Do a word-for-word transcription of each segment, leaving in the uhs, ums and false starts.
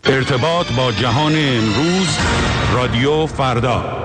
ارتباط با جهان امروز، رادیو فردا.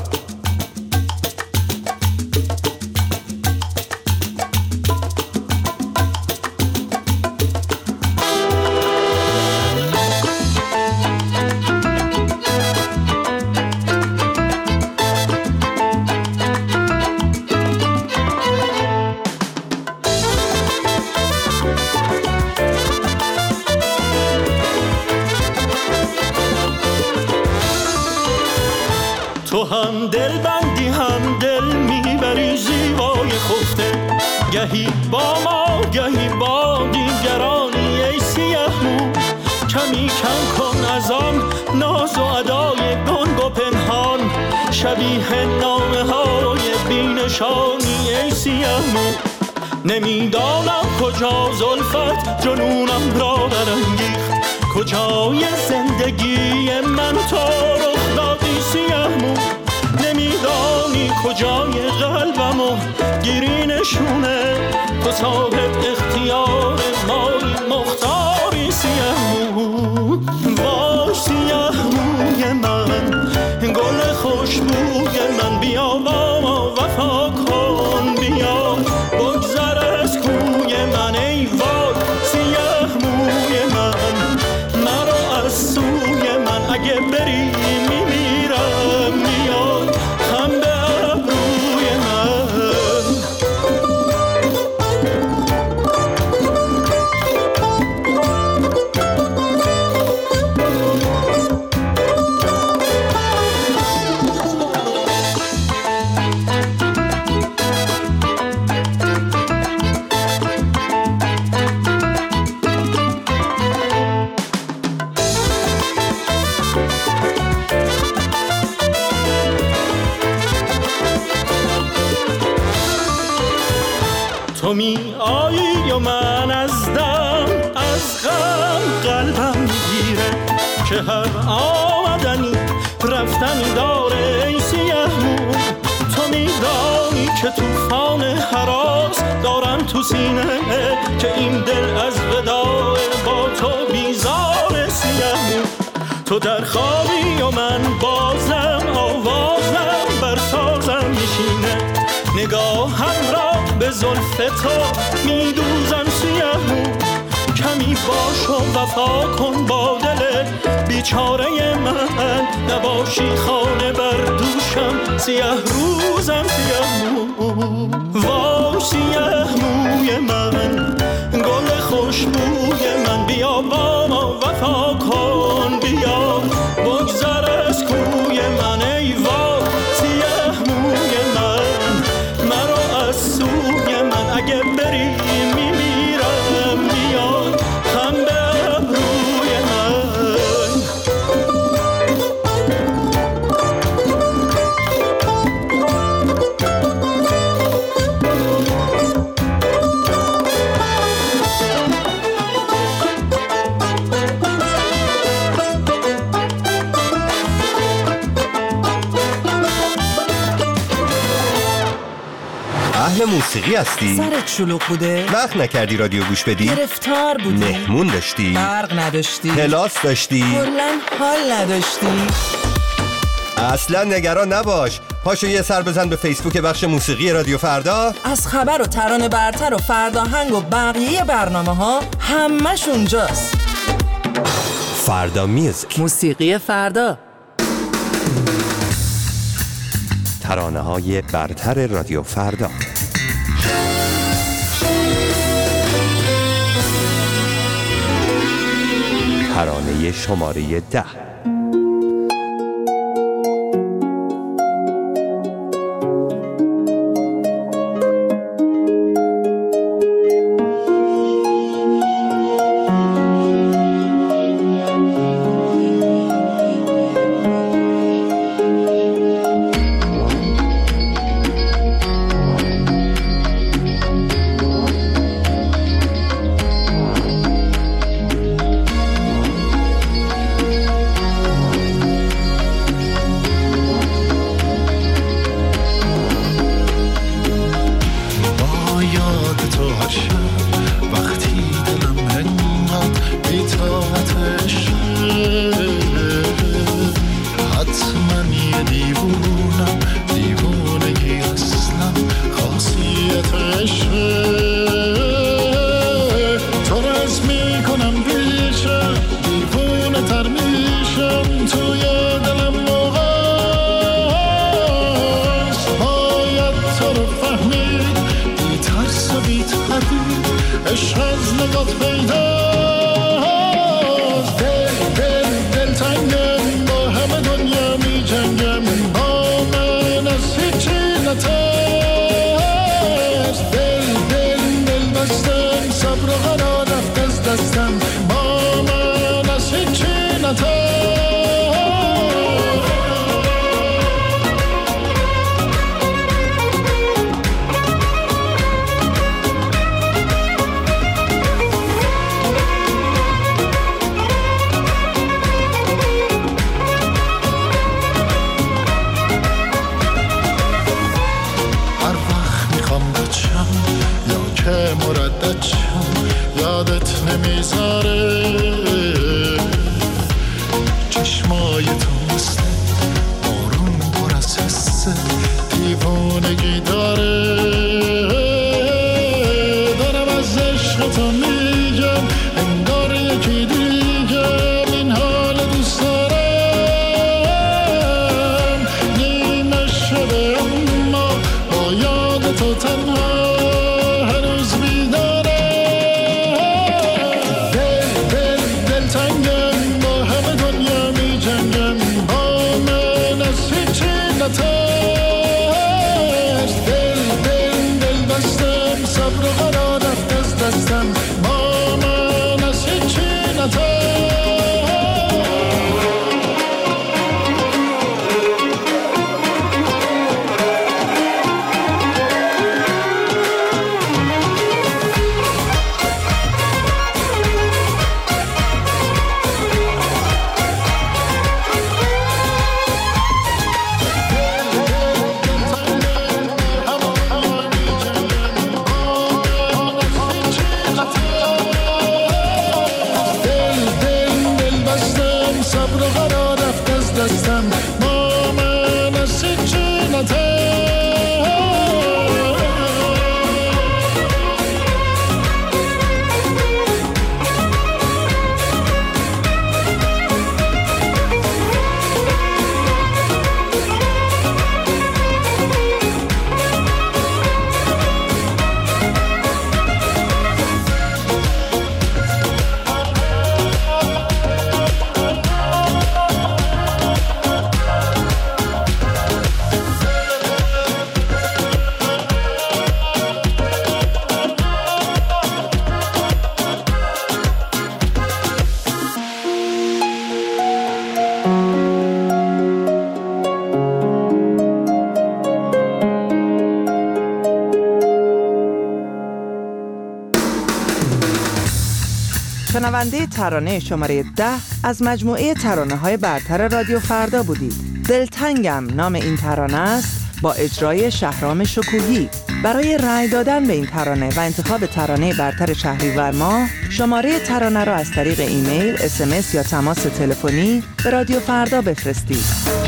تو هم دل بندی هم دل میبری زیبای خفته، گهی با ما گهی با دیگرانی ای سیه مو. کمی کم کن از آن ناز و ادای گنگ و پنهان، شبیه نامه های بینشانی ای سیه مو. نمیدانم کجا زلفت جنونم را برانگیخت، کجای زندگی من تو رخ دادی سیه مو. نمیدانی کجای قلبمو گیری نشونه، تو صاحب اختیار مایی مختاری سیه مو. وای سیه موی من، گل خوشبوی من، بیا با ما وفا کن، بیا بگذر از کوی من. ای وای سیه موی من، مرا از سوی من، اگه بری میمیرم، میاد هم به ابروی من. تو می آیی و من از دم از غم قلبم میگیره، که هر آمدنی رفتنی داره ای سیه مو. تو میدانی که توفان هراس دارم تو سینه، که این دل از وداع با تو بیزار سیه مو. تو در خوابی و من بازم آوازم بر سازم میشینه، نگاهم را به زلف تو میدوزم سیه مو. کمی باش و وفا کن با دل بیچاره من، نباشی خانه بر دوشم سیه روزم سیه مو. وای سیه موی من، گل خوشبوی من، بیا با ما وفا کن، بیا بگذر از کوی من. ای وای سیه موی من، مرا از سوی من، اگه بری میمیرم، میاد هم به ابروی من. اهل موسیقی هستی؟ سرت شلوغ بوده؟ وقت نکردی رادیو گوش بدی؟ گرفتار بودی؟ مهمون داشتی؟ برق نداشتی؟ کلاس داشتی؟ کلاً حال نداشتی؟ اصلا نگران نباش، پاشو یه سر بزن به فیسبوک بخش موسیقی رادیو فردا. از خبر و ترانه برتر و فرداهنگ و بقیه برنامه ها همش اونجاست. فردا میوزیک، موسیقی فردا، ترانه های برتر رادیو فردا. ترانه شماره ده. عشق از نگات پیداست. دل دل دل تنگم با همه دنیا می جنگم، با من از هیچی نترس. دل دل دل بستم صبر و قرار رفت از دستم، با من از هیچی نترس. مردد شم یادت نمیذاره، چشمای تو مثل بارون پر از حس دیوانگی داره. دارم از عشق تو میگم انگار یکی دیگم، این حال دوست دارم. نیمه شده اما با یاد تو تنها شنونده ترانه شماره ده از مجموعه ترانه‌های برتر رادیو فردا بودید. دلتنگم نام این ترانه است با اجرای شهرام شکوهی. برای رأی دادن به این ترانه و انتخاب ترانه برتر شهریور ماه شماره ترانه را از طریق ایمیل، اس ام اس یا تماس تلفنی به رادیو فردا بفرستید.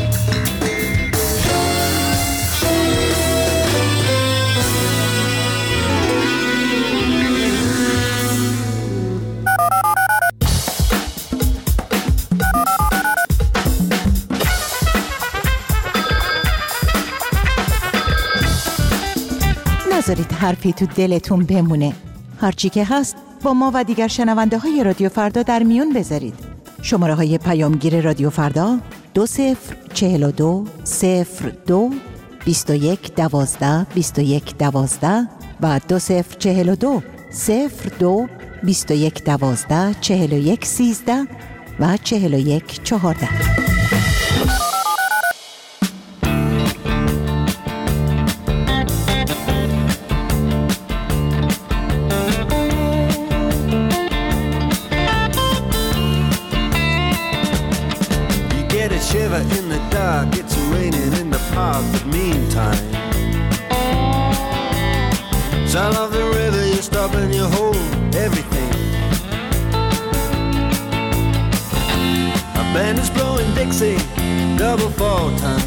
نذارید حرفی تو دلتون بمونه. هرچی که هست با ما و دیگر شنونده های رادیو فردا در میون بذارید. شماره های پیامگیر رادیو فردا دو صفر چهل و دو صفر دو بیست و یک دوازده بیست و یک دوازده و دو صفر چهل و دو صفر دو بیست و یک دوازده چهل و یک سیزده و چهل و یک چهارده. Shiver in the dark, it's raining in the park, but meantime sound of the river, you stop and you hold everything. A band is blowing Dixie, double fall time.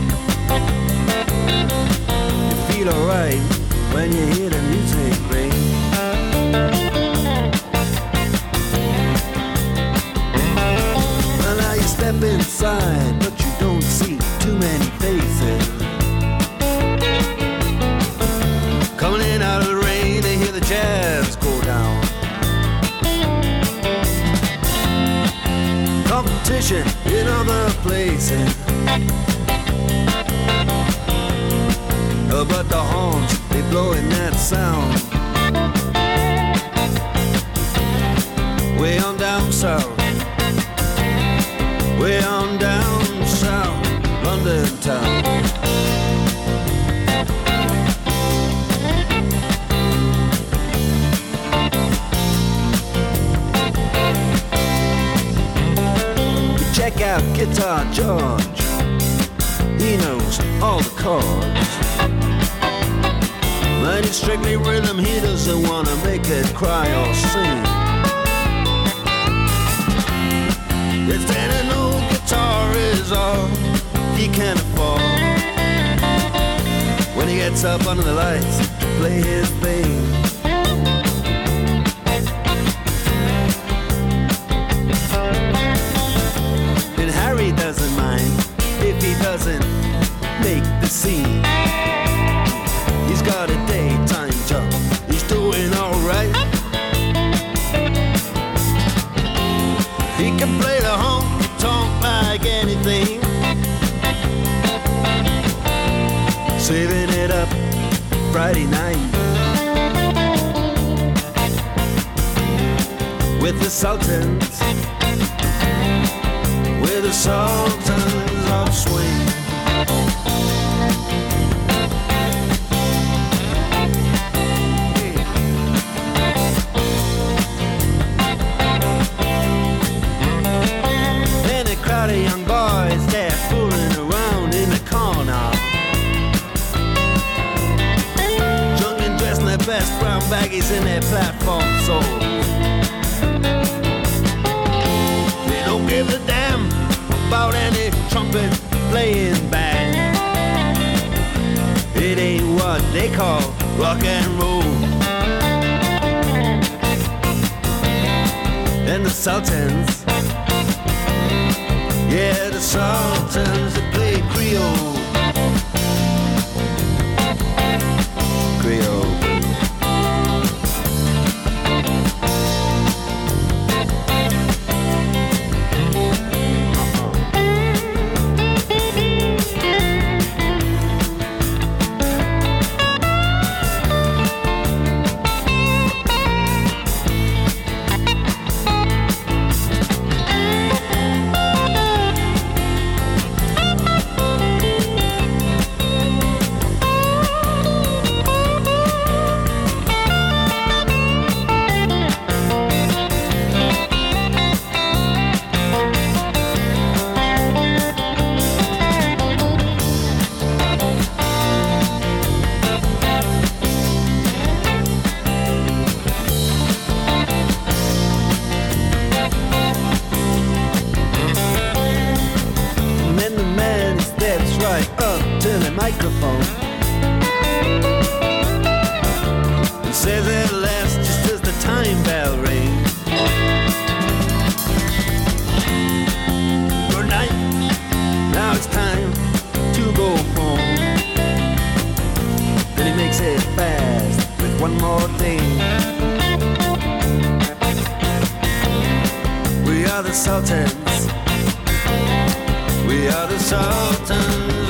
You feel alright when you hear the music ring. Step inside, but you don't see too many faces. Coming in out of the rain, they hear the jazz go down. fishing in other places. But the horns, they blowing that sound way on down south, way on down south, London town. Check out Guitar George, he knows all the chords. But it's strictly rhythm, he doesn't want to make it cry or sing. If then an old guitar is all he can afford, when he gets up under the lights to play his thing. And Harry doesn't mind if he doesn't make the scene. He's got a daytime job, he's doing alright. He can play the honky-tonk like anything, saving it up Friday night with the Sultans, with the Sultans of Swing. The young boys, they're fooling around in the corner, drunk and dressed in their best brown baggies in their platform soles. They don't give a damn about any trumpet playing band. It ain't what they call rock and roll. And the Sultans, yeah, the Sultans that play Creole, Creole. Microphone and says at last, just as the time bell rings, good night, now it's time to go home. Then he makes it fast with one more thing. We are the Sultans, we are the Sultans